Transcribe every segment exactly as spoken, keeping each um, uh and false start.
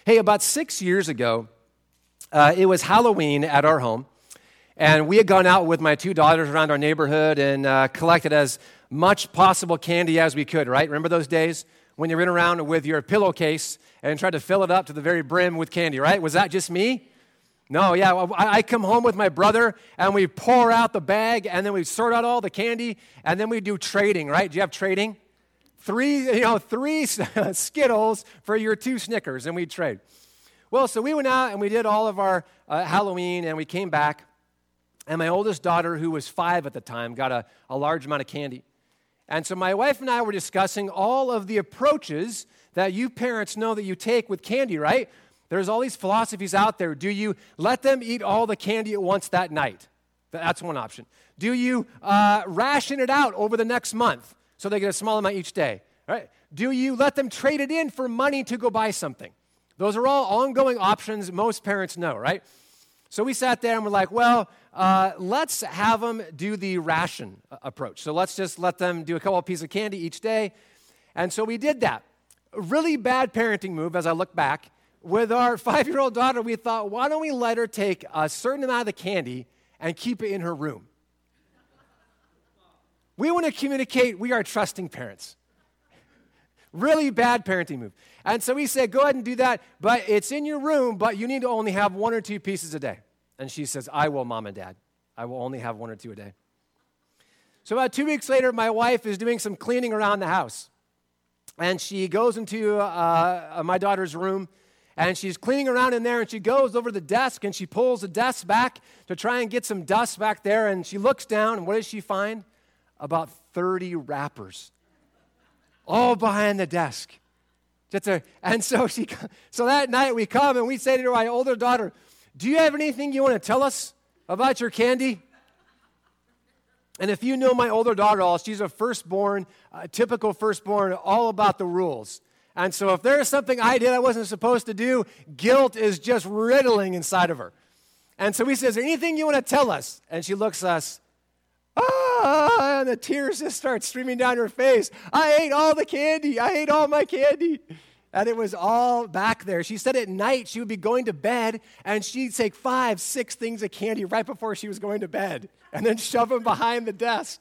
Hey, about six years ago, uh, it was Halloween at our home, and we had gone out with my two daughters around our neighborhood and uh, collected as much possible candy as we could, right? Remember those days when you ran around with your pillowcase and tried to fill it up to the very brim with candy, right? Was that just me? No, yeah, I, I come home with my brother, and we pour out the bag, and then we sort out all the candy, and then we do trading, right? Do you have trading? Three, you know, three Skittles for your two Snickers, and we'd trade. Well, so we went out, and we did all of our uh, Halloween, and we came back, and my oldest daughter, who was five at the time, got a, a large amount of candy. And so my wife and I were discussing all of the approaches that you parents know that you take with candy, right? There's all these philosophies out there. Do you let them eat all the candy at once that night? That's one option. Do you uh, ration it out over the next month so they get a small amount each day? Right? Do you let them trade it in for money to go buy something? Those are all ongoing options most parents know, right? So we sat there and we're like, well, uh, let's have them do the ration approach. So let's just let them do a couple of pieces of candy each day. And so we did that. A really bad parenting move as I look back. With our five-year-old daughter, we thought, why don't we let her take a certain amount of the candy and keep it in her room? We want to communicate we are trusting parents. Really bad parenting move. And so we said, go ahead and do that, but it's in your room, but you need to only have one or two pieces a day. And she says, I will, Mom and Dad. I will only have one or two a day. So about two weeks later, my wife is doing some cleaning around the house. And she goes into uh, my daughter's room, and she's cleaning around in there, and she goes over the desk, and she pulls the desk back to try and get some dust back there, and she looks down, and what does she find? About thirty wrappers, all behind the desk. Just a, and so she, so that night we come, and we say to my older daughter, do you have anything you want to tell us about your candy? And if you know my older daughter, all she's a firstborn, a typical firstborn, all about the rules. And so if there's something I did I wasn't supposed to do, guilt is just riddling inside of her. And so we say, is there anything you want to tell us? And she looks at us, ah, and the tears just start streaming down her face. I ate all the candy. I ate all my candy. And it was all back there. She said at night she would be going to bed, and she'd take five, six things of candy right before she was going to bed, and then shove them behind the desk.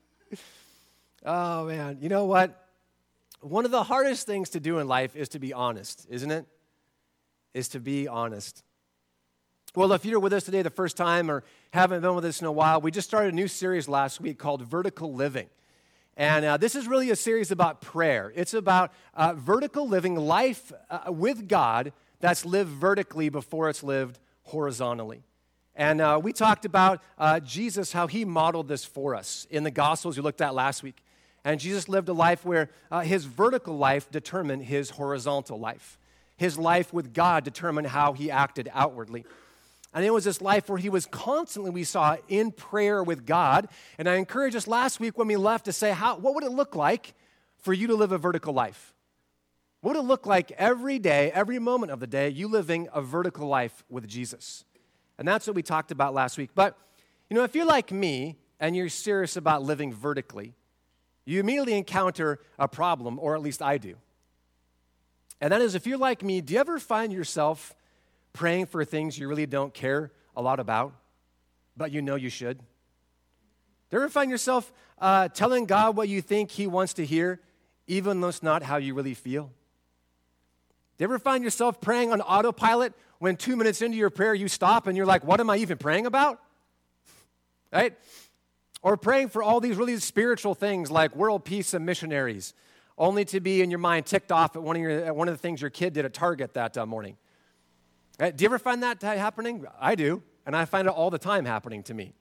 Oh, man. You know what? One of the hardest things to do in life is to be honest, isn't it? Is to be honest. Well, if you're with us today the first time or haven't been with us in a while, we just started a new series last week called Vertical Living. And uh, this is really a series about prayer. It's about uh, vertical living, life uh, with God that's lived vertically before it's lived horizontally. And uh, we talked about uh, Jesus, how he modeled this for us in the Gospels we looked at last week. And Jesus lived a life where uh, his vertical life determined his horizontal life. His life with God determined how he acted outwardly. And it was this life where he was constantly, we saw, in prayer with God. And I encouraged us last week when we left to say, how, what would it look like for you to live a vertical life? What would it look like every day, every moment of the day, you living a vertical life with Jesus? And that's what we talked about last week. But, you know, if you're like me and you're serious about living vertically, you immediately encounter a problem, or at least I do. And that is, if you're like me, do you ever find yourself praying for things you really don't care a lot about, but you know you should? Do you ever find yourself uh, telling God what you think he wants to hear, even though it's not how you really feel? Do you ever find yourself praying on autopilot when two minutes into your prayer you stop and you're like, what am I even praying about? Right? Or praying for all these really spiritual things like world peace and missionaries, only to be in your mind ticked off at one of, your, at one of the things your kid did at Target that uh, morning. Right? Do you ever find that happening? I do, and I find it all the time happening to me.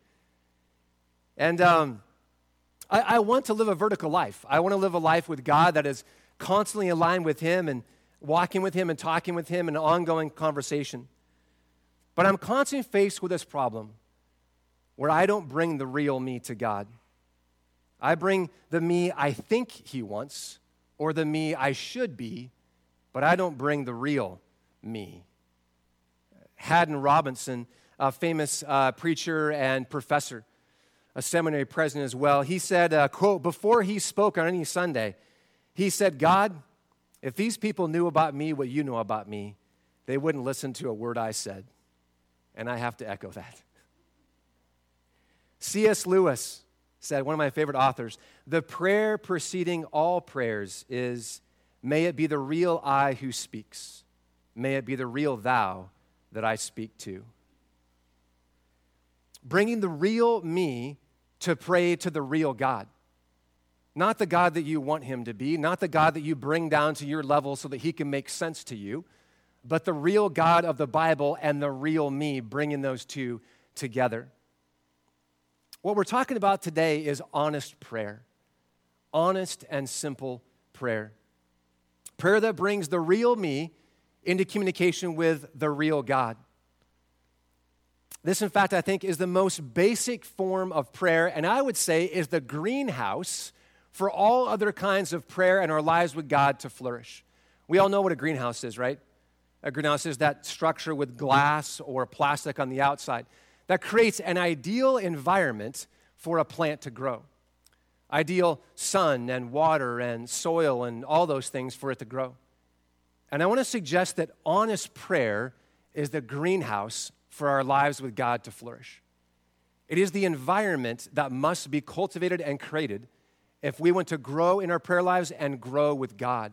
And um, I, I want to live a vertical life. I want to live a life with God that is constantly aligned with him and walking with him and talking with him in an ongoing conversation. But I'm constantly faced with this problem where I don't bring the real me to God. I bring the me I think he wants or the me I should be, but I don't bring the real me. Haddon Robinson, a famous uh, preacher and professor, a seminary president as well, he said, uh, quote, before he spoke on any Sunday, he said, God, if these people knew about me what you know about me, they wouldn't listen to a word I said. And I have to echo that. C S Lewis said, one of my favorite authors, the prayer preceding all prayers is, may it be the real I who speaks. May it be the real thou that I speak to. Bringing the real me to pray to the real God. Not the God that you want him to be, not the God that you bring down to your level so that he can make sense to you, but the real God of the Bible and the real me, bringing those two together. What we're talking about today is honest prayer. Honest and simple prayer. Prayer that brings the real me into communication with the real God. This, in fact, I think is the most basic form of prayer, and I would say is the greenhouse for all other kinds of prayer in our lives with God to flourish. We all know what a greenhouse is, right? A greenhouse is that structure with glass or plastic on the outside that creates an ideal environment for a plant to grow. Ideal sun and water and soil and all those things for it to grow. And I want to suggest that honest prayer is the greenhouse for our lives with God to flourish. It is the environment that must be cultivated and created if we want to grow in our prayer lives and grow with God.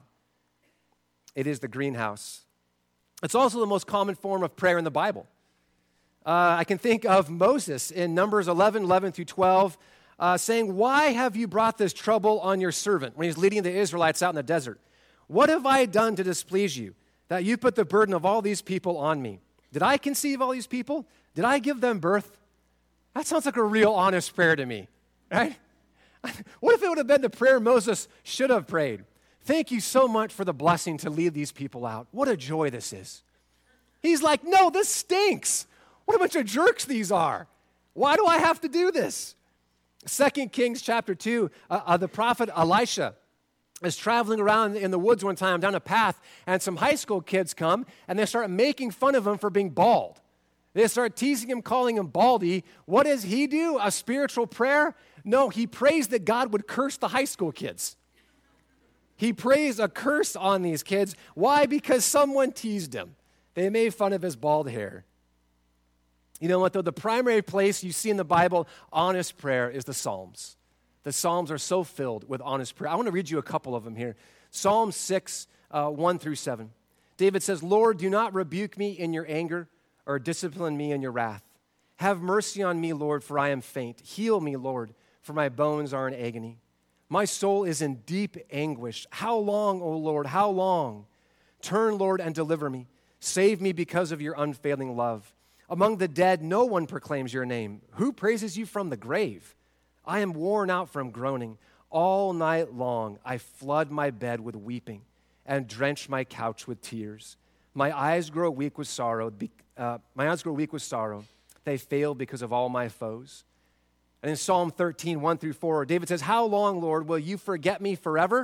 It is the greenhouse. It's also the most common form of prayer in the Bible. Uh, I can think of Moses in Numbers eleven, eleven through twelve, uh, saying, why have you brought this trouble on your servant when he's leading the Israelites out in the desert? What have I done to displease you, that you put the burden of all these people on me? Did I conceive all these people? Did I give them birth? That sounds like a real honest prayer to me, right? What if it would have been the prayer Moses should have prayed? Thank you so much for the blessing to lead these people out. What a joy this is. He's like, no, this stinks. What a bunch of jerks these are. Why do I have to do this? Second Kings chapter two, uh, uh, the prophet Elisha is traveling around in the woods one time down a path, and some high school kids come, and they start making fun of him for being bald. They start teasing him, calling him baldy. What does he do? A spiritual prayer? No, he prays that God would curse the high school kids. He prays a curse on these kids. Why? Because someone teased him. They made fun of his bald hair. You know what, though? The primary place you see in the Bible honest prayer is the Psalms. The Psalms are so filled with honest prayer. I want to read you a couple of them here. Psalm six, uh, one through seven. David says, Lord, do not rebuke me in your anger or discipline me in your wrath. Have mercy on me, Lord, for I am faint. Heal me, Lord, for my bones are in agony. My soul is in deep anguish. How long, O Lord, how long? Turn, Lord, and deliver me. Save me because of your unfailing love. Among the dead, no one proclaims your name. Who praises you from the grave? I am worn out from groaning. All night long I flood my bed with weeping and drench my couch with tears. My eyes grow weak with sorrow. Uh, my eyes grow weak with sorrow. They fail because of all my foes. And in Psalm thirteen, one through four, David says, how long, Lord, will you forget me forever?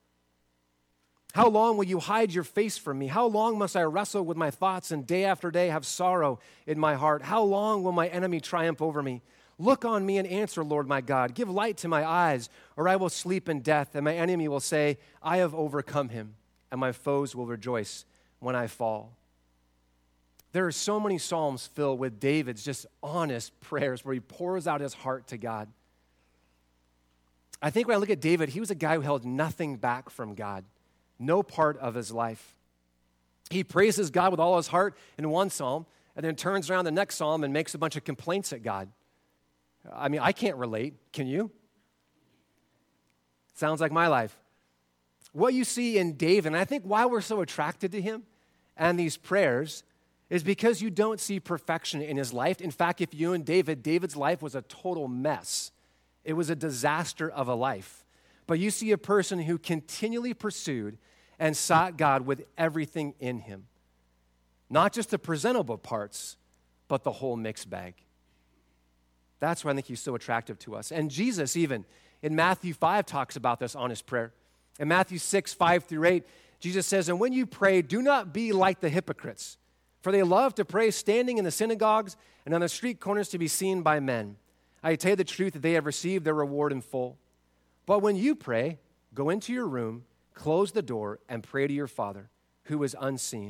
How long will you hide your face from me? How long must I wrestle with my thoughts and day after day have sorrow in my heart? How long will my enemy triumph over me? Look on me and answer, Lord my God. Give light to my eyes, or I will sleep in death, and my enemy will say, I have overcome him, and my foes will rejoice when I fall. There are so many psalms filled with David's just honest prayers where he pours out his heart to God. I think when I look at David, he was a guy who held nothing back from God. No part of his life. He praises God with all his heart in one psalm and then turns around the next psalm and makes a bunch of complaints at God. I mean, I can't relate. Can you? Sounds like my life. What you see in David, and I think why we're so attracted to him and these prayers is because you don't see perfection in his life. In fact, if you and David, David's life was a total mess. It was a disaster of a life. But you see a person who continually pursued and sought God with everything in him. Not just the presentable parts, but the whole mixed bag. That's why I think he's so attractive to us. And Jesus even, in Matthew five, talks about this honest prayer. In Matthew six, five through eight, Jesus says, and when you pray, do not be like the hypocrites, for they love to pray standing in the synagogues and on the street corners to be seen by men. I tell you the truth that they have received their reward in full. But when you pray, go into your room, close the door, and pray to your Father who is unseen.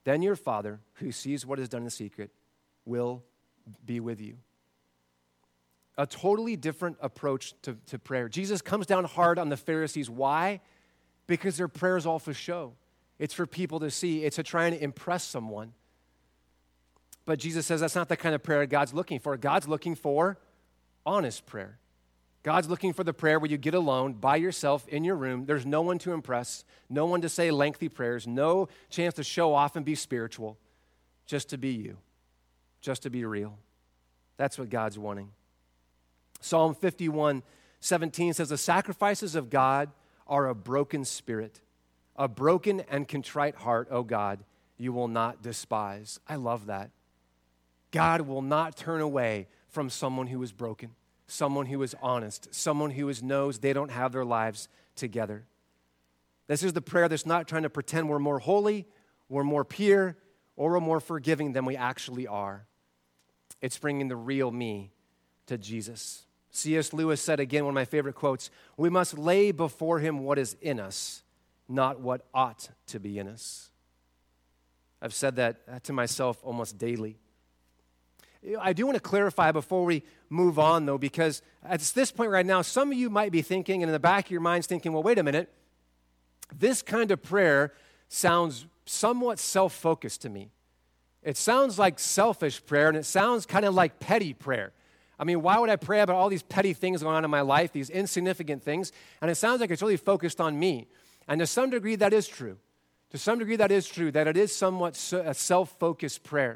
then your Father, who sees what is done in secret, will be with you. A totally different approach to, to prayer. Jesus comes down hard on the Pharisees. Why? Because their prayer is all for show. It's for people to see. It's to try and impress someone. But Jesus says that's not the kind of prayer God's looking for. God's looking for honest prayer. God's looking for the prayer where you get alone by yourself in your room. There's no one to impress, no one to say lengthy prayers, no chance to show off and be spiritual, just to be you, just to be real. That's what God's wanting. Psalm fifty-one seventeen says, the sacrifices of God are a broken spirit, a broken and contrite heart, O God, you will not despise. I love that. God will not turn away from someone who is broken, someone who is honest, someone who is knows they don't have their lives together. This is the prayer that's not trying to pretend we're more holy, we're more pure, or we're more forgiving than we actually are. It's bringing the real me to Jesus. C S Lewis said again, one of my favorite quotes, we must lay before him what is in us, not what ought to be in us. I've said that to myself almost daily. I do want to clarify before we move on, though, because at this point right now, some of you might be thinking, and in the back of your minds thinking, well, wait a minute, this kind of prayer sounds somewhat self-focused to me. It sounds like selfish prayer, and it sounds kind of like petty prayer. I mean, why would I pray about all these petty things going on in my life, these insignificant things? And it sounds like it's really focused on me. And to some degree, that is true. To some degree, that is true, that it is somewhat a self-focused prayer.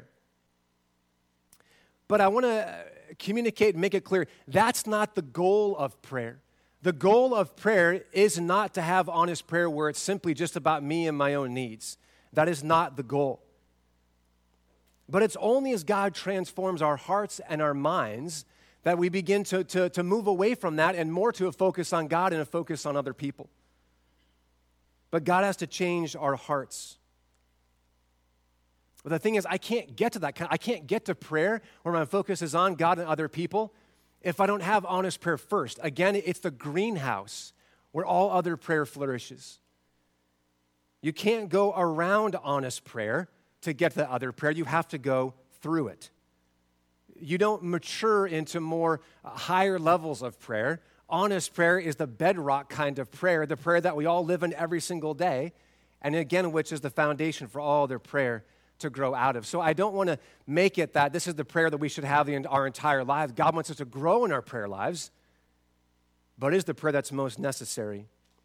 But I want to communicate and make it clear, that's not the goal of prayer. The goal of prayer is not to have honest prayer where it's simply just about me and my own needs. That is not the goal. But it's only as God transforms our hearts and our minds that we begin to, to, to move away from that and more to a focus on God and a focus on other people. But God has to change our hearts. But the thing is, I can't get to that. I can't get to prayer where my focus is on God and other people if I don't have honest prayer first. Again, it's the greenhouse where all other prayer flourishes. You can't go around honest prayer to get to the other prayer. You have to go through it. You don't mature into more uh, higher levels of prayer. Honest prayer is the bedrock kind of prayer, the prayer that we all live in every single day, and again, which is the foundation for all other prayer to grow out of. So I don't want to make it that this is the prayer that we should have in our entire lives. God wants us to grow in our prayer lives, but it is the prayer that's most necessary.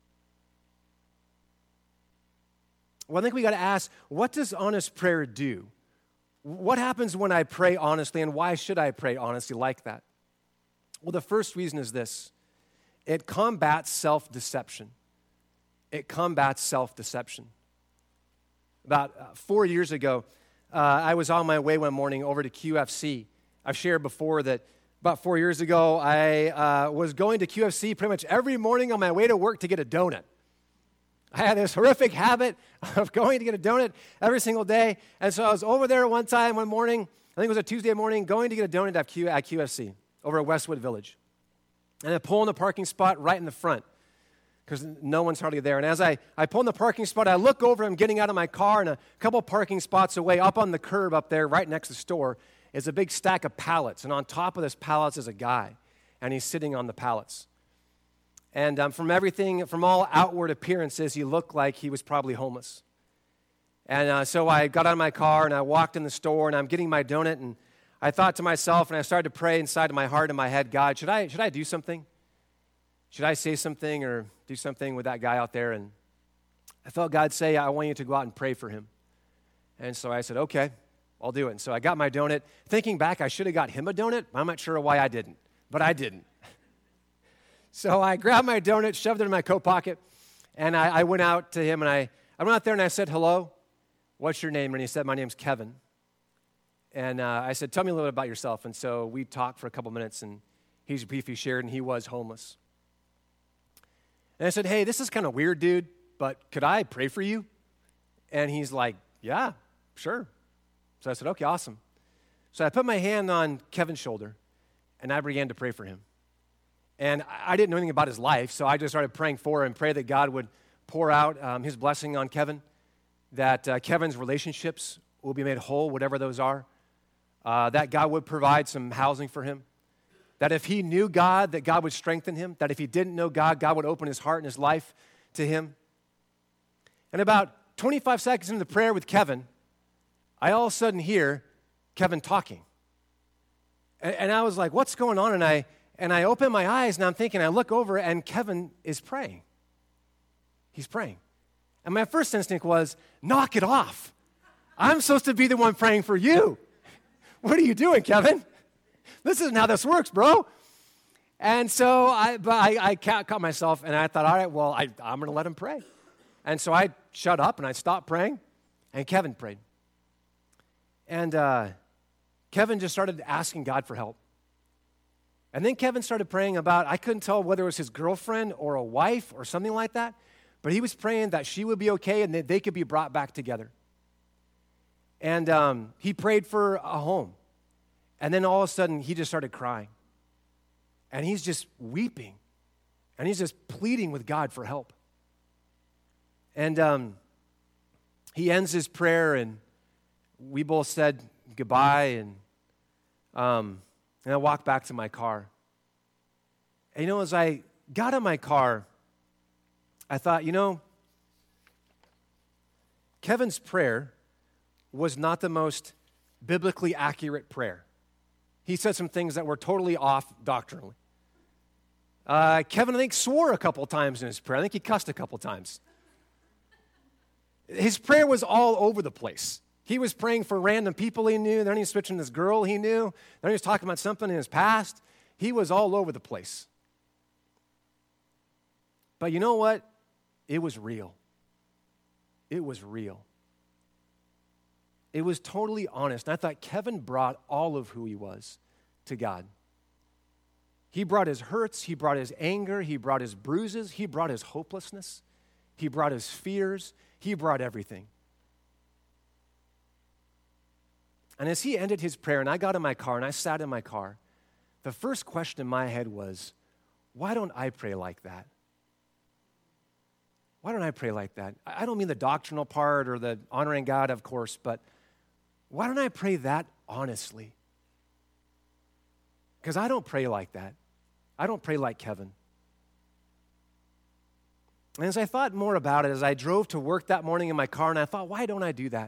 Well, I think we got to ask, what does honest prayer do? What happens when I pray honestly, and why should I pray honestly like that? Well, the first reason is this. It combats self-deception. It combats self-deception. About uh, four years ago, uh, I was on my way one morning over to Q F C. I've shared before that about four years ago, I uh, was going to Q F C pretty much every morning on my way to work to get a donut. I had this horrific habit of going to get a donut every single day. And so I was over there one time, one morning, I think it was a Tuesday morning, going to get a donut at, Q, at Q F C over at Westwood Village. And I pull in the parking spot right in the front because no one's hardly there. And as I, I pull in the parking spot, I look over, I'm getting out of my car, and a couple parking spots away, up on the curb up there, right next to the store, is a big stack of pallets. And on top of this pallets is a guy, and he's sitting on the pallets. And um, from everything, from all outward appearances, he looked like he was probably homeless. And uh, so I got out of my car, and I walked in the store, and I'm getting my donut, and I thought to myself, and I started to pray inside of my heart and my head, God, should I, should I do something? Should I say something or do something with that guy out there? And I felt God say, I want you to go out and pray for him. And so I said, okay, I'll do it. And so I got my donut. Thinking back, I should have got him a donut. I'm not sure why I didn't, but I didn't. So I grabbed my donut, shoved it in my coat pocket, and I, I went out to him, and I, I went out there and I said, hello, what's your name? And he said, my name's Kevin. And uh, I said, tell me a little bit about yourself. And so we talked for a couple minutes, and he briefly shared, and he was homeless. And I said, hey, this is kind of weird, dude, but could I pray for you? And he's like, yeah, sure. So I said, okay, awesome. So I put my hand on Kevin's shoulder, and I began to pray for him. And I didn't know anything about his life, so I just started praying for him, pray that God would pour out um, his blessing on Kevin. that uh, Kevin's relationships will be made whole, whatever those are, uh, that God would provide some housing for him, that if he knew God, that God would strengthen him, that if he didn't know God, God would open his heart and his life to him. And about twenty-five seconds into the prayer with Kevin, I all of a sudden hear Kevin talking. And, and I was like, what's going on? And I, and I open my eyes and I'm thinking, I look over and Kevin is praying. He's praying. And my first instinct was, knock it off. I'm supposed to be the one praying for you. What are you doing, Kevin? This isn't how this works, bro. And so I, but I, I caught myself, and I thought, all right, well, I, I'm going to let him pray. And so I shut up, and I stopped praying, and Kevin prayed. And uh, Kevin just started asking God for help. And then Kevin started praying about, I couldn't tell whether it was his girlfriend or a wife or something like that, but he was praying that she would be okay and that they could be brought back together. And um, he prayed for a home. And then all of a sudden, he just started crying. And he's just weeping. And he's just pleading with God for help. And um, he ends his prayer, and we both said goodbye. And, um, and I walked back to my car. And, you know, as I got in my car, I thought, you know, Kevin's prayer was not the most biblically accurate prayer. He said some things that were totally off doctrinally. Uh, Kevin, I think, swore a couple times in his prayer. I think he cussed a couple times. His prayer was all over the place. He was praying for random people he knew. Then he was switching this girl he knew. Then he was talking about something in his past. He was all over the place. But you know what? It was real. It was real. It was totally honest. And I thought Kevin brought all of who he was to God. He brought his hurts, he brought his anger, he brought his bruises, he brought his hopelessness, he brought his fears, he brought everything. And as he ended his prayer, and I got in my car and I sat in my car, the first question in my head was, why don't I pray like that? Why don't I pray like that? I don't mean the doctrinal part or the honoring God, of course, but why don't I pray that honestly? Because I don't pray like that. I don't pray like Kevin. And as I thought more about it, as I drove to work that morning in my car, and I thought, why don't I do that?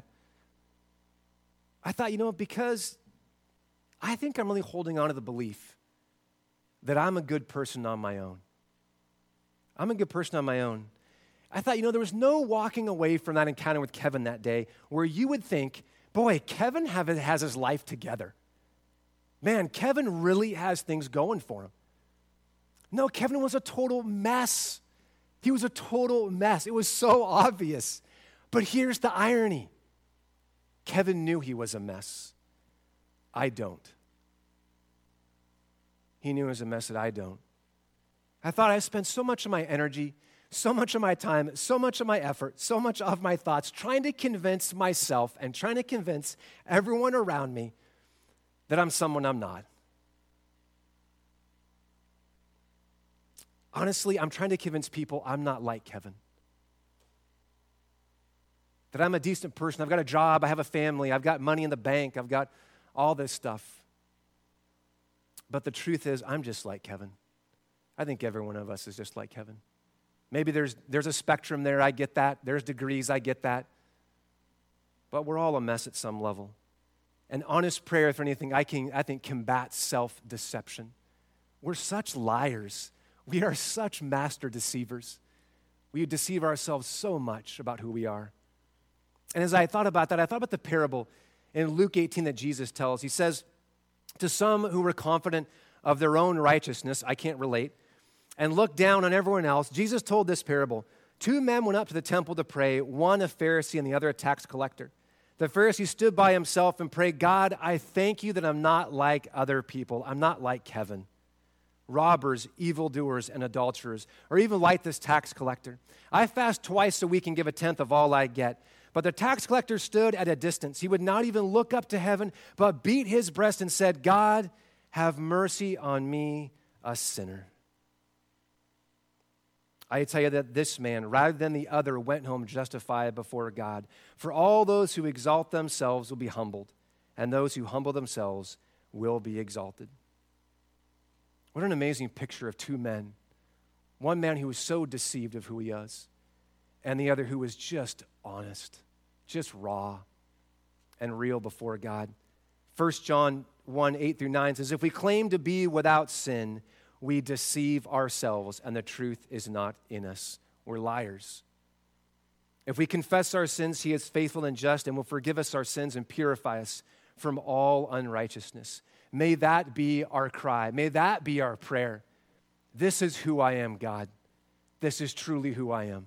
I thought, you know, because I think I'm really holding on to the belief that I'm a good person on my own. I'm a good person on my own. I thought, you know, there was no walking away from that encounter with Kevin that day where you would think, boy, Kevin have, has his life together. Man, Kevin really has things going for him. No, Kevin was a total mess. He was a total mess. It was so obvious. But here's the irony. Kevin knew he was a mess. I don't. He knew he was a mess that I don't. I thought I spent so much of my energy, so much of my time, so much of my effort, so much of my thoughts trying to convince myself and trying to convince everyone around me that I'm someone I'm not. Honestly, I'm trying to convince people I'm not like Kevin. That I'm a decent person. I've got a job. I have a family. I've got money in the bank. I've got all this stuff. But the truth is, I'm just like Kevin. I think every one of us is just like Kevin. Maybe there's, there's a spectrum there. I get that. There's degrees. I get that. But we're all a mess at some level. An honest prayer, if anything, I, can, I think combats self-deception. We're such liars. We are such master deceivers. We deceive ourselves so much about who we are. And as I thought about that, I thought about the parable in Luke eighteen that Jesus tells. He says, to some who were confident of their own righteousness, I can't relate, and looked down on everyone else, Jesus told this parable. Two men went up to the temple to pray, one a Pharisee and the other a tax collector. The Pharisee stood by himself and prayed, God, I thank you that I'm not like other people. I'm not like Kevin, robbers, evildoers, and adulterers, or even like this tax collector. I fast twice a week and give a tenth of all I get. But the tax collector stood at a distance. He would not even look up to heaven, but beat his breast and said, God, have mercy on me, a sinner. I tell you that this man, rather than the other, went home justified before God. For all those who exalt themselves will be humbled, and those who humble themselves will be exalted. What an amazing picture of two men. One man who was so deceived of who he is, and the other who was just honest, just raw and real before God. First John one, eight through nine says, if we claim to be without sin, we deceive ourselves, and the truth is not in us. We're liars. If we confess our sins, he is faithful and just and will forgive us our sins and purify us from all unrighteousness. May that be our cry. May that be our prayer. This is who I am, God. This is truly who I am.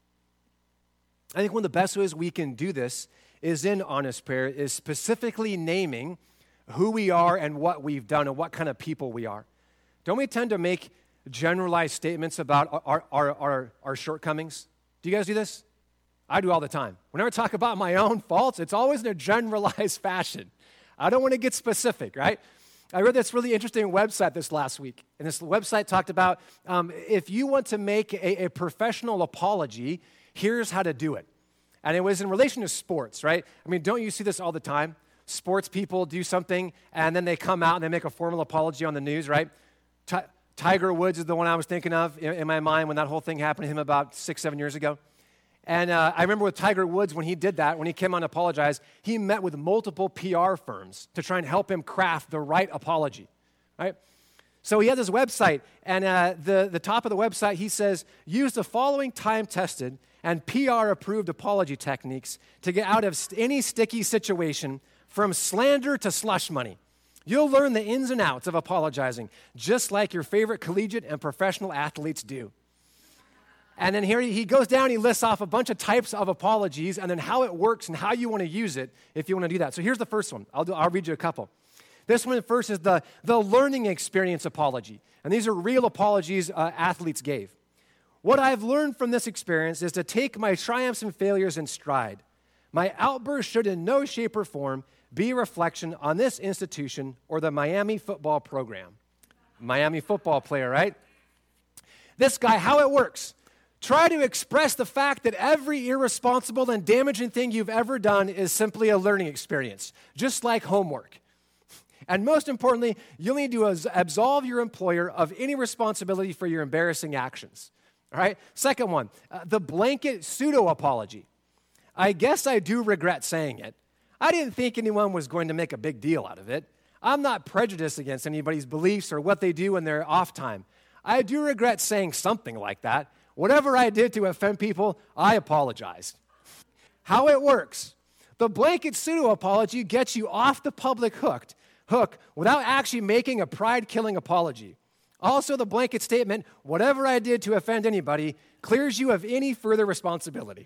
I think one of the best ways we can do this is in honest prayer, is specifically naming who we are and what we've done and what kind of people we are. Don't we tend to make generalized statements about our, our, our, our shortcomings? Do you guys do this? I do all the time. Whenever I talk about my own faults, it's always in a generalized fashion. I don't want to get specific, right? I read this really interesting website this last week, and this website talked about um, if you want to make a, a professional apology, here's how to do it. And it was in relation to sports, right? I mean, don't you see this all the time? Sports people do something, and then they come out and they make a formal apology on the news, right? T- Tiger Woods is the one I was thinking of in, in my mind when that whole thing happened to him about six, seven years ago. And uh, I remember with Tiger Woods, when he did that, when he came on to apologize, he met with multiple P R firms to try and help him craft the right apology, right? So he has this website, and uh, the, the top of the website, he says, use the following time-tested and P R-approved apology techniques to get out of st- any sticky situation, from slander to slush money. You'll learn the ins and outs of apologizing, just like your favorite collegiate and professional athletes do. And then here he goes down, he lists off a bunch of types of apologies, and then how it works and how you want to use it if you want to do that. So here's the first one. I'll, do, I'll read you a couple. This one first is the, the learning experience apology. And these are real apologies uh, athletes gave. What I've learned from this experience is to take my triumphs and failures in stride. My outburst should in no shape or form be a reflection on this institution or the Miami football program. Miami football player, right? This guy, how it works. Try to express the fact that every irresponsible and damaging thing you've ever done is simply a learning experience, just like homework. And most importantly, you'll need to absolve your employer of any responsibility for your embarrassing actions. All right? Second one, uh, the blanket pseudo-apology. I guess I do regret saying it. I didn't think anyone was going to make a big deal out of it. I'm not prejudiced against anybody's beliefs or what they do in their off time. I do regret saying something like that. Whatever I did to offend people, I apologize. How it works. The blanket pseudo-apology gets you off the public hooked, hook without actually making a pride-killing apology. Also, the blanket statement, whatever I did to offend anybody, clears you of any further responsibility.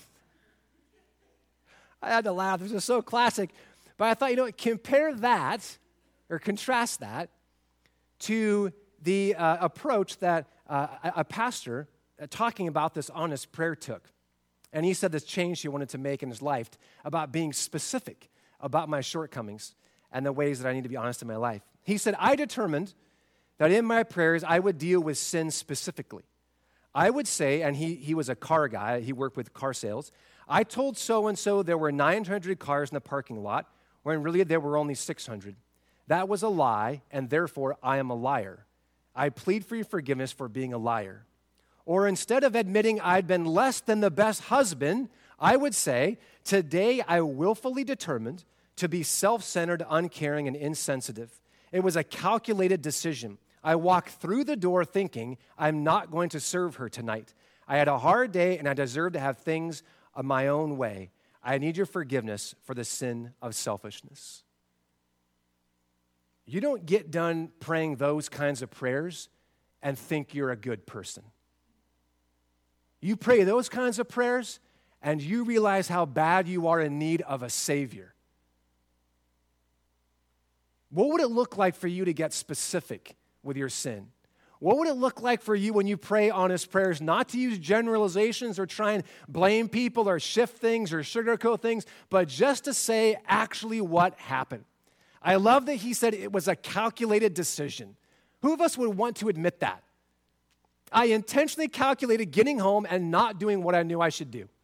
I had to laugh. This is so classic. But I thought, you know, compare that or contrast that to the uh, approach that uh, a, a pastor uh, talking about this honest prayer took. And he said this change he wanted to make in his life about being specific about my shortcomings and the ways that I need to be honest in my life. He said, I determined that in my prayers I would deal with sin specifically. I would say, and he, he was a car guy, he worked with car sales, I told so-and-so there were nine hundred cars in the parking lot, when really there were only six hundred. That was a lie, and therefore I am a liar. I plead for your forgiveness for being a liar. Or instead of admitting I'd been less than the best husband, I would say, today I willfully determined to be self-centered, uncaring, and insensitive. It was a calculated decision. I walked through the door thinking I'm not going to serve her tonight. I had a hard day, and I deserve to have things of my own way. I need your forgiveness for the sin of selfishness. You don't get done praying those kinds of prayers and think you're a good person. You pray those kinds of prayers and you realize how bad you are in need of a Savior. What would it look like for you to get specific with your sin? What would it look like for you when you pray honest prayers, not to use generalizations or try and blame people or shift things or sugarcoat things, but just to say actually what happened? I love that he said it was a calculated decision. Who of us would want to admit that? I intentionally calculated getting home and not doing what I knew I should do.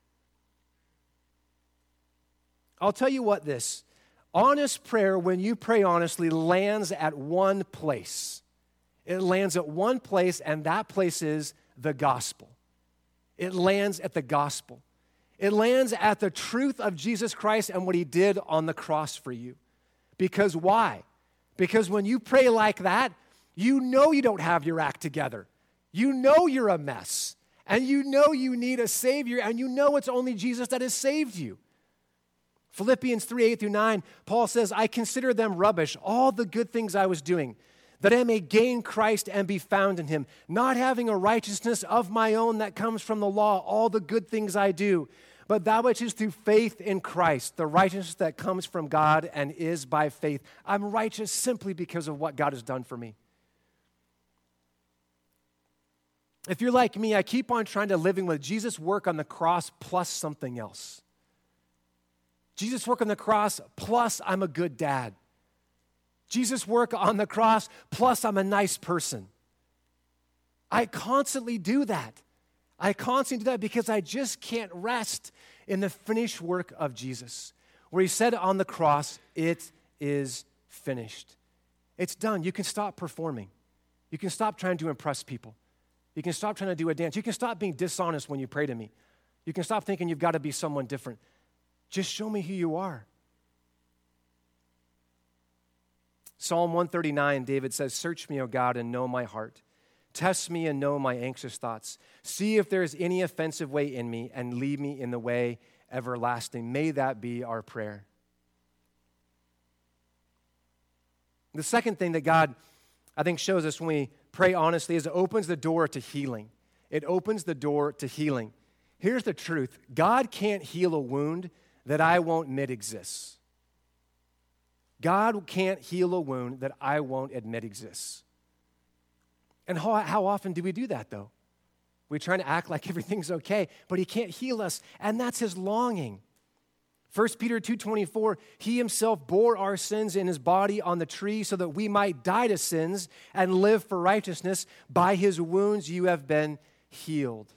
I'll tell you what this, honest prayer, when you pray honestly, lands at one place. It lands at one place, and that place is the gospel. It lands at the gospel. It lands at the truth of Jesus Christ and what he did on the cross for you. Because why? Because when you pray like that, you know you don't have your act together. You know you're a mess. And you know you need a Savior, and you know it's only Jesus that has saved you. Philippians three, eight through nine, Paul says, I consider them rubbish, all the good things I was doing, that I may gain Christ and be found in him, not having a righteousness of my own that comes from the law, all the good things I do, but that which is through faith in Christ, the righteousness that comes from God and is by faith. I'm righteous simply because of what God has done for me. If you're like me, I keep on trying to living with Jesus' work on the cross plus something else. Jesus' work on the cross plus I'm a good dad. Jesus' work on the cross plus I'm a nice person. I constantly do that. I constantly do that because I just can't rest in the finished work of Jesus, where he said on the cross, it is finished. It's done. You can stop performing. You can stop trying to impress people. You can stop trying to do a dance. You can stop being dishonest when you pray to me. You can stop thinking you've got to be someone different. Just show me who you are. Psalm one thirty-nine, David says, search me, O God, and know my heart. Test me and know my anxious thoughts. See if there is any offensive way in me, and lead me in the way everlasting. May that be our prayer. The second thing that God, I think, shows us when we pray honestly is it opens the door to healing. It opens the door to healing. Here's the truth. God can't heal a wound that I won't admit exists. God can't heal a wound that I won't admit exists. And how, how often do we do that, though? We're trying to act like everything's okay, but he can't heal us, and that's his longing. First Peter two twenty-four, he himself bore our sins in his body on the tree so that we might die to sins and live for righteousness. By his wounds you have been healed.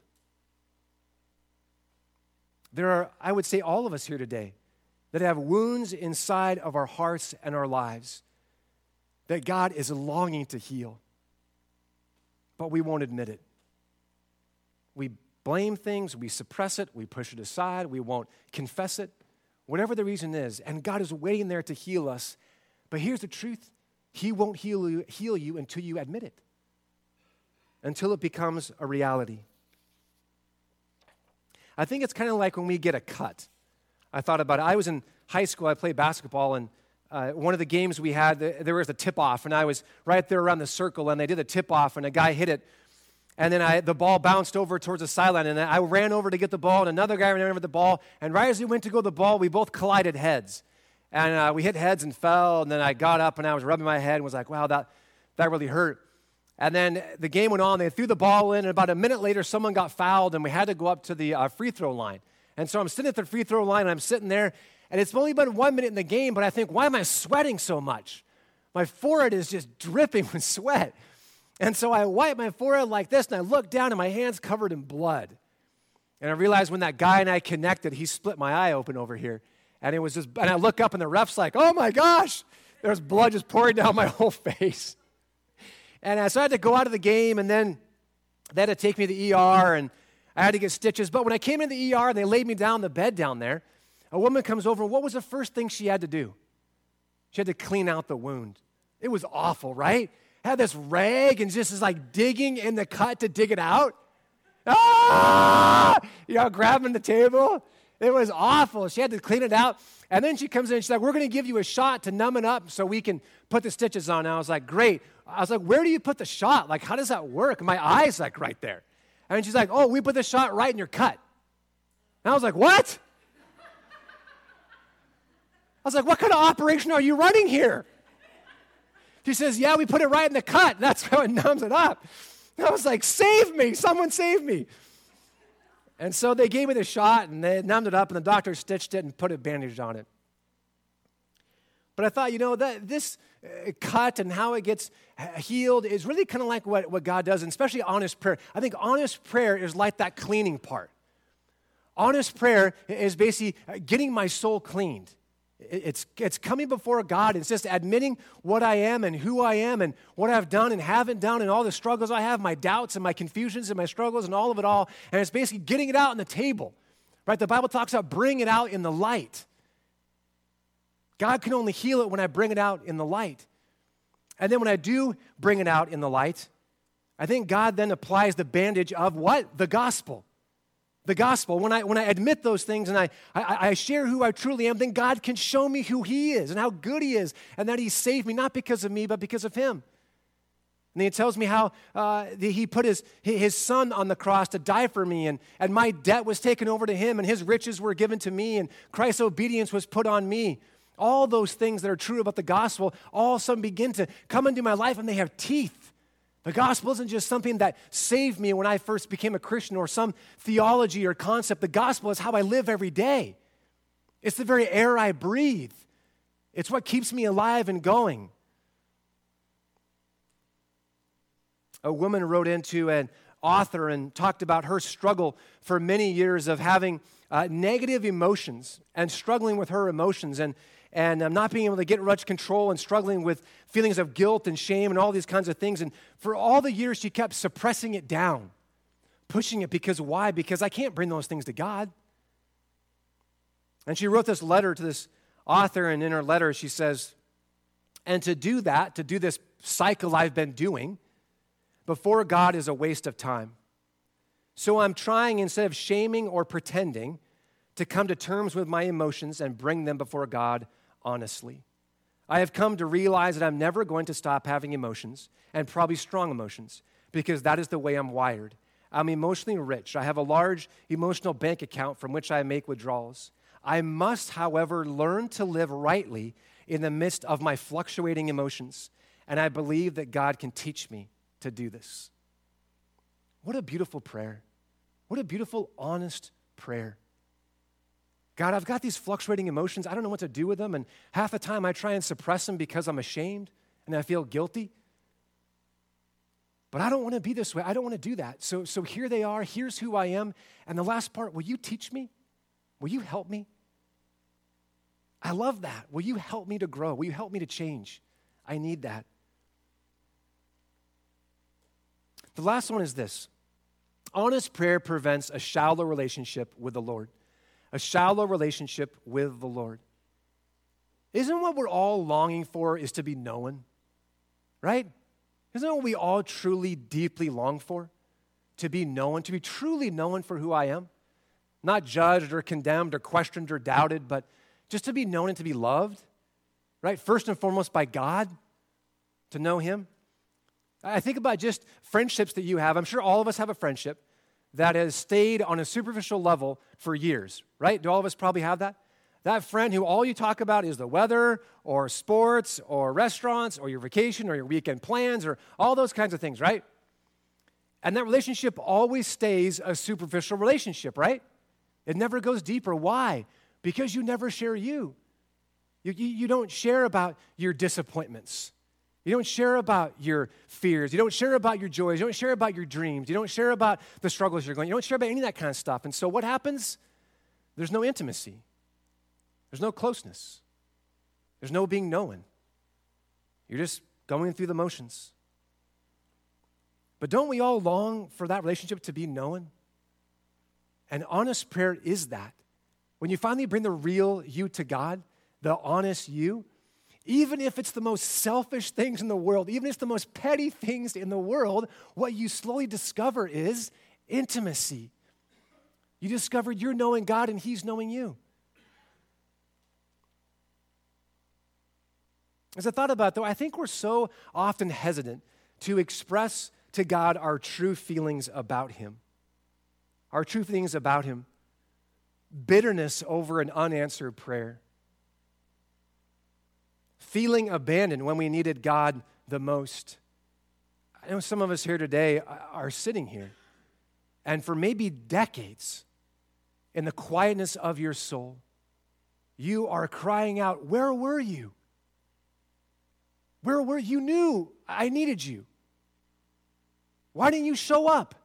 There are, I would say, all of us here today that have wounds inside of our hearts and our lives that God is longing to heal, but we won't admit it. We blame things, we suppress it, we push it aside, we won't confess it, whatever the reason is, and God is waiting there to heal us. But here's the truth. He won't heal you, heal you until you admit it, until it becomes a reality. I think it's kind of like when we get a cut. I thought about it. I was in high school. I played basketball, and uh, one of the games we had, there was a tip-off, and I was right there around the circle, and they did a tip-off, and a guy hit it, and then I, the ball bounced over towards the sideline, and I ran over to get the ball, and another guy ran over the ball, and right as we went to go the ball, we both collided heads. And uh, we hit heads and fell, and then I got up, and I was rubbing my head and was like, wow, that, that really hurt. And then the game went on. They threw the ball in, and about a minute later, someone got fouled, and we had to go up to the uh, free throw line. And so I'm sitting at the free throw line, and I'm sitting there, and it's only been one minute in the game, but I think, why am I sweating so much? My forehead is just dripping with sweat. And so I wipe my forehead like this, and I look down, and my hand's covered in blood. And I realized when that guy and I connected, he split my eye open over here. And it was just, and I look up, and the ref's like, oh my gosh, there's blood just pouring down my whole face. And uh, so I had to go out of the game, and then they had to take me to the E R, and I had to get stitches. But when I came in the E R and they laid me down on the bed down there, a woman comes over. What was the first thing she had to do? She had to clean out the wound. It was awful, right? Had this rag and just is like digging in the cut to dig it out. Ah! You know, grabbing the table. It was awful. She had to clean it out. And then she comes in and she's like, we're going to give you a shot to numb it up so we can put the stitches on. And I was like, great. I was like, where do you put the shot? Like, how does that work? And my eye's like right there. And she's like, oh, we put the shot right in your cut. And I was like, what? I was like, what kind of operation are you running here? She says, yeah, we put it right in the cut. That's how it numbs it up. And I was like, save me. Someone save me. And so they gave me the shot, and they numbed it up, and the doctor stitched it and put a bandage on it. But I thought, you know, that this uh, cut and how it gets uh, healed is really kind of like what, what God does, and especially honest prayer. I think honest prayer is like that cleaning part. Honest prayer is basically getting my soul cleaned. It's, it's coming before God. It's just admitting what I am and who I am and what I've done and haven't done and all the struggles I have, my doubts and my confusions and my struggles and all of it all. And it's basically getting it out on the table, right? The Bible talks about bringing it out in the light. God can only heal it when I bring it out in the light. And then when I do bring it out in the light, I think God then applies the bandage of what? The gospel. The gospel. When I when I admit those things and I, I, I share who I truly am, then God can show me who He is and how good He is and that He saved me, not because of me, but because of Him. And He tells me how uh, He put his, his Son on the cross to die for me, and, and my debt was taken over to Him, and His riches were given to me, and Christ's obedience was put on me. All those things that are true about the gospel all of a sudden begin to come into my life, and they have teeth. The gospel isn't just something that saved me when I first became a Christian or some theology or concept. The gospel is how I live every day. It's the very air I breathe. It's what keeps me alive and going. A woman wrote into an author and talked about her struggle for many years of having uh, negative emotions and struggling with her emotions and and um, not being able to get much control and struggling with feelings of guilt and shame and all these kinds of things. And for all the years, she kept suppressing it down, pushing it because why? Because I can't bring those things to God. And she wrote this letter to this author, and in her letter, she says, and to do that, to do this cycle I've been doing, before God is a waste of time. So I'm trying, instead of shaming or pretending, to come to terms with my emotions and bring them before God honestly. I have come to realize that I'm never going to stop having emotions, and probably strong emotions, because that is the way I'm wired. I'm emotionally rich. I have a large emotional bank account from which I make withdrawals. I must, however, learn to live rightly in the midst of my fluctuating emotions, and I believe that God can teach me to do this. What a beautiful prayer. What a beautiful, honest prayer. God, I've got these fluctuating emotions. I don't know what to do with them. And half the time I try and suppress them because I'm ashamed and I feel guilty. But I don't want to be this way. I don't want to do that. So, so here they are. Here's who I am. And the last part, will you teach me? Will you help me? I love that. Will you help me to grow? Will you help me to change? I need that. The last one is this. Honest prayer prevents a shallow relationship with the Lord. A shallow relationship with the Lord. Isn't what we're all longing for is to be known? Right? Isn't that what we all truly, deeply long for? To be known, to be truly known for who I am? Not judged or condemned or questioned or doubted, but just to be known and to be loved, right? First and foremost by God, to know Him. I think about just friendships that you have. I'm sure all of us have a friendship that has stayed on a superficial level for years, right? Do all of us probably have that? That friend who all you talk about is the weather or sports or restaurants or your vacation or your weekend plans or all those kinds of things, right? And that relationship always stays a superficial relationship, right? It never goes deeper. Why? Because you never share you. You, you, you don't share about your disappointments. You don't share about your fears. You don't share about your joys. You don't share about your dreams. You don't share about the struggles you're going. You don't share about any of that kind of stuff. And so what happens? There's no intimacy. There's no closeness. There's no being known. You're just going through the motions. But don't we all long for that relationship to be known? And honest prayer is that. When you finally bring the real you to God, the honest you, even if it's the most selfish things in the world, even if it's the most petty things in the world, what you slowly discover is intimacy. You discover you're knowing God and He's knowing you. As I thought about it, though, I think we're so often hesitant to express to God our true feelings about Him. Our true feelings about Him. Bitterness over an unanswered prayer. Feeling abandoned when we needed God the most. I know some of us here today are sitting here, and for maybe decades, in the quietness of your soul, you are crying out, where were you Where were you? You knew I needed you. Why didn't you show up?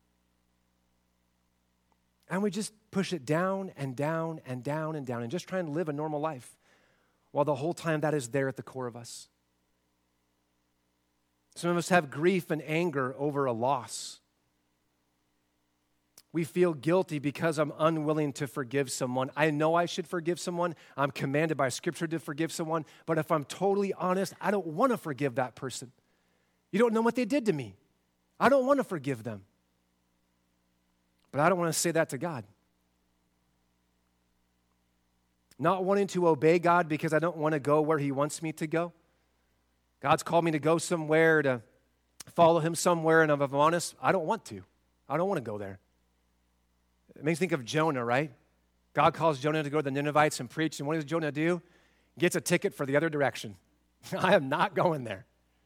And we just push it down and down and down and down and just trying to live a normal life while the whole time that is there at the core of us. Some of us have grief and anger over a loss. We feel guilty because I'm unwilling to forgive someone. I know I should forgive someone. I'm commanded by Scripture to forgive someone. But if I'm totally honest, I don't want to forgive that person. You don't know what they did to me. I don't want to forgive them. But I don't want to say that to God. Not wanting to obey God because I don't want to go where He wants me to go. God's called me to go somewhere, to follow Him somewhere, and if I'm honest, I don't want to. I don't want to go there. It makes me think of Jonah, right? God calls Jonah to go to the Ninevites and preach, and what does Jonah do? He gets a ticket for the other direction. I am not going there.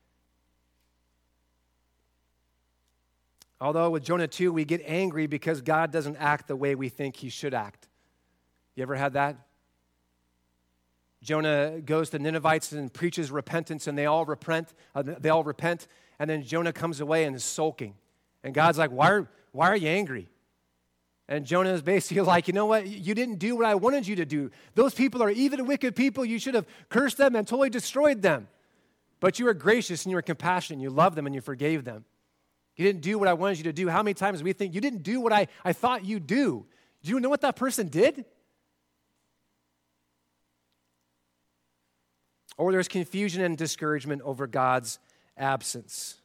Although with Jonah two, we get angry because God doesn't act the way we think He should act. You ever had that? Jonah goes to Ninevites and preaches repentance, and they all repent. Uh, they all repent, and then Jonah comes away and is sulking. And God's like, why are, why are you angry? And Jonah is basically like, you know what? You didn't do what I wanted you to do. Those people are evil and wicked people. You should have cursed them and totally destroyed them. But you were gracious and you were compassionate. And you loved them and you forgave them. You didn't do what I wanted you to do. How many times do we think, you didn't do what I, I thought you do? Do you know what that person did? Or there's confusion and discouragement over God's absence.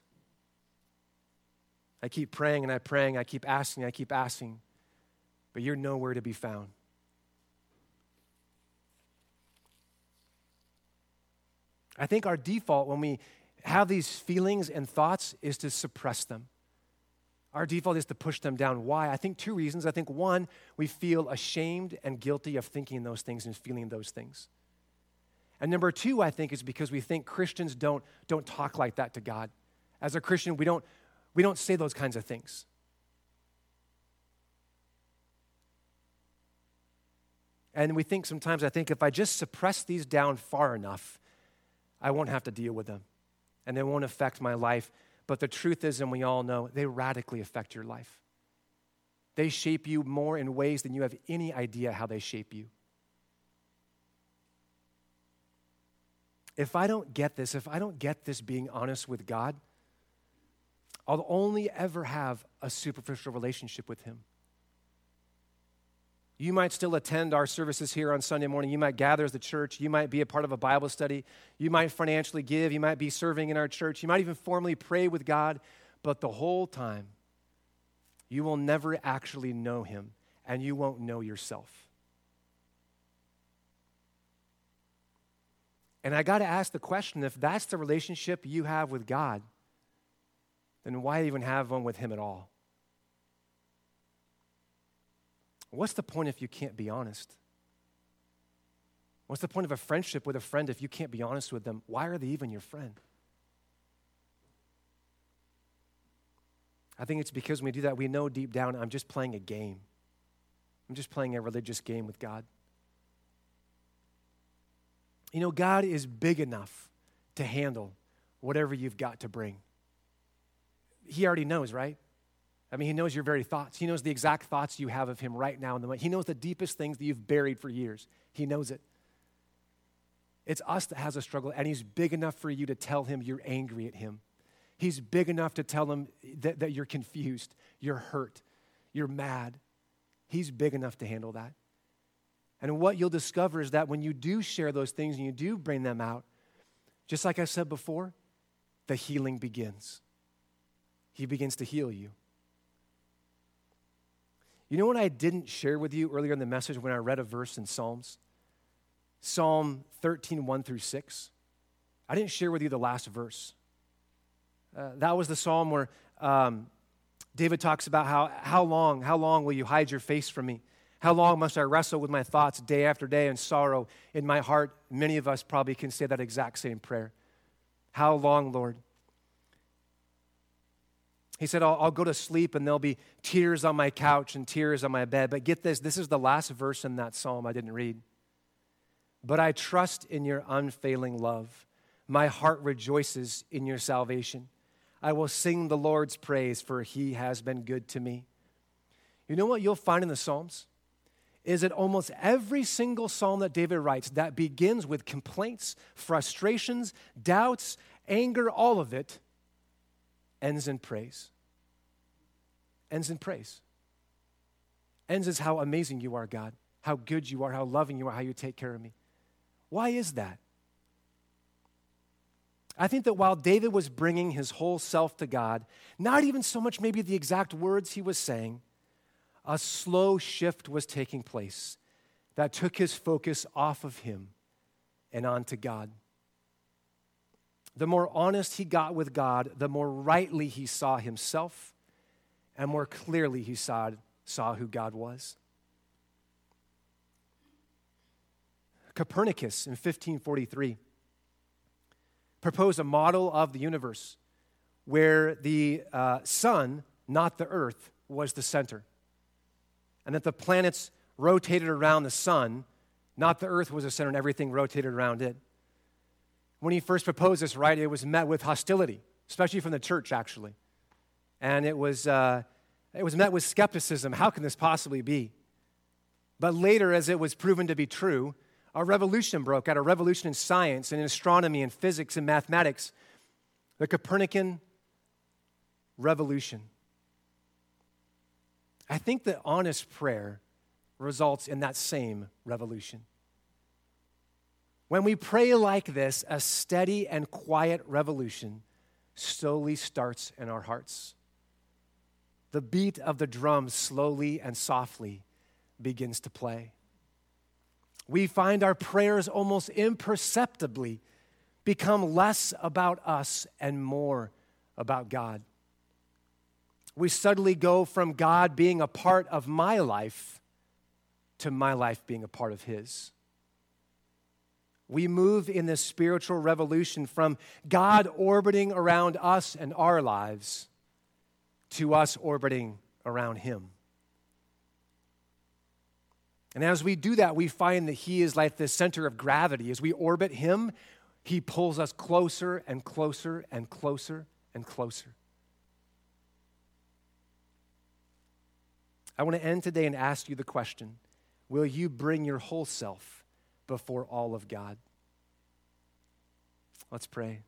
I keep praying and I praying, I keep asking, I keep asking, but you're nowhere to be found. I think our default when we have these feelings and thoughts is to suppress them. Our default is to push them down. Why? I think two reasons. I think one, we feel ashamed and guilty of thinking those things and feeling those things. And number two, I think, is because we think Christians don't, don't talk like that to God. As a Christian, we don't, we don't say those kinds of things. And we think sometimes, I think, if I just suppress these down far enough, I won't have to deal with them. And they won't affect my life. But the truth is, and we all know, they radically affect your life. They shape you more in ways than you have any idea how they shape you. If I don't get this, if I don't get this being honest with God, I'll only ever have a superficial relationship with Him. You might still attend our services here on Sunday morning. You might gather as the church. You might be a part of a Bible study. You might financially give. You might be serving in our church. You might even formally pray with God. But the whole time, you will never actually know Him, and you won't know yourself. And I got to ask the question, if that's the relationship you have with God, then why even have one with Him at all? What's the point if you can't be honest? What's the point of a friendship with a friend if you can't be honest with them? Why are they even your friend? I think it's because when we do that, we know deep down, I'm just playing a game. I'm just playing a religious game with God. You know, God is big enough to handle whatever you've got to bring. He already knows, right? I mean, He knows your very thoughts. He knows the exact thoughts you have of Him right now in the moment. He knows the deepest things that you've buried for years. He knows it. It's us that has a struggle, and He's big enough for you to tell Him you're angry at Him. He's big enough to tell Him that, that you're confused, you're hurt, you're mad. He's big enough to handle that. And what you'll discover is that when you do share those things and you do bring them out, just like I said before, the healing begins. He begins to heal you. You know what I didn't share with you earlier in the message when I read a verse in Psalms? Psalm thirteen, one through six. I didn't share with you the last verse. Uh, that was the psalm where um, David talks about how, how long, how long will you hide your face from me? How long must I wrestle with my thoughts day after day and sorrow in my heart? Many of us probably can say that exact same prayer. How long, Lord? He said, I'll, I'll go to sleep and there'll be tears on my couch and tears on my bed. But get this, this is the last verse in that psalm I didn't read. But I trust in your unfailing love. My heart rejoices in your salvation. I will sing the Lord's praise, for he has been good to me. You know what you'll find in the Psalms? Is that almost every single psalm that David writes that begins with complaints, frustrations, doubts, anger, all of it, ends in praise. Ends in praise. Ends as how amazing you are, God, how good you are, how loving you are, how you take care of me. Why is that? I think that while David was bringing his whole self to God, not even so much maybe the exact words he was saying, a slow shift was taking place that took his focus off of him and onto God. The more honest he got with God, the more rightly he saw himself, and more clearly he saw, saw who God was. Copernicus in fifteen forty-three proposed a model of the universe where the uh, sun, not the earth, was the center. And that the planets rotated around the sun, not the earth was the center, and everything rotated around it. When he first proposed this, right, it was met with hostility, especially from the church, actually. And it was, uh, it was met with skepticism. How can this possibly be? But later, as it was proven to be true, a revolution broke out, a revolution in science and in astronomy and physics and mathematics, the Copernican revolution. I think that honest prayer results in that same revolution. When we pray like this, a steady and quiet revolution slowly starts in our hearts. The beat of the drums slowly and softly begins to play. We find our prayers almost imperceptibly become less about us and more about God. We suddenly go from God being a part of my life to my life being a part of His. We move in this spiritual revolution from God orbiting around us and our lives to us orbiting around Him. And as we do that, we find that He is like the center of gravity. As we orbit Him, He pulls us closer and closer and closer and closer. I want to end today and ask you the question, will you bring your whole self before all of God? Let's pray.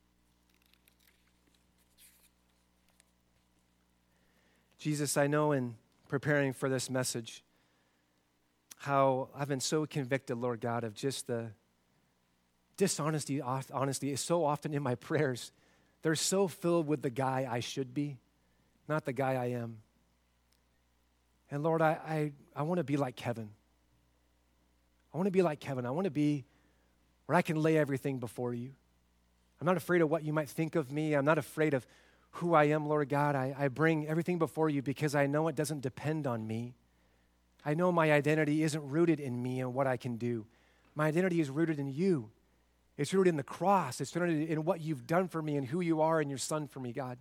Jesus, I know in preparing for this message how I've been so convicted, Lord God, of just the dishonesty, honesty is so often in my prayers. They're so filled with the guy I should be, not the guy I am. And Lord, I, I, I want to be like Kevin. I want to be like Kevin. I want to be where I can lay everything before you. I'm not afraid of what you might think of me. I'm not afraid of who I am, Lord God. I, I bring everything before you because I know it doesn't depend on me. I know my identity isn't rooted in me and what I can do. My identity is rooted in you. It's rooted in the cross. It's rooted in what you've done for me and who you are and your Son for me, God.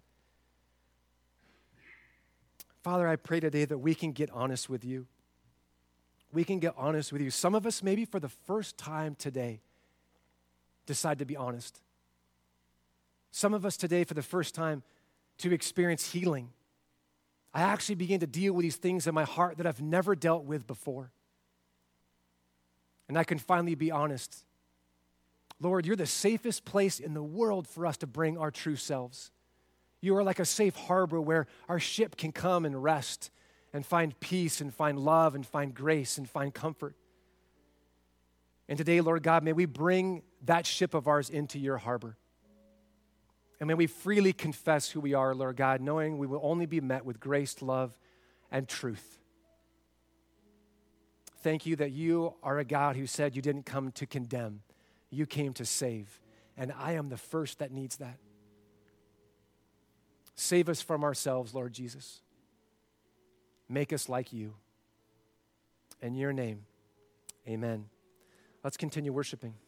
Father, I pray today that we can get honest with you. We can get honest with you. Some of us, maybe for the first time today, decide to be honest. Some of us today, for the first time, to experience healing. I actually begin to deal with these things in my heart that I've never dealt with before. And I can finally be honest. Lord, you're the safest place in the world for us to bring our true selves. You are like a safe harbor where our ship can come and rest and find peace and find love and find grace and find comfort. And today, Lord God, may we bring that ship of ours into your harbor. And may we freely confess who we are, Lord God, knowing we will only be met with grace, love, and truth. Thank you that you are a God who said you didn't come to condemn. You came to save. And I am the first that needs that. Save us from ourselves, Lord Jesus. Make us like you. In your name, amen. Let's continue worshiping.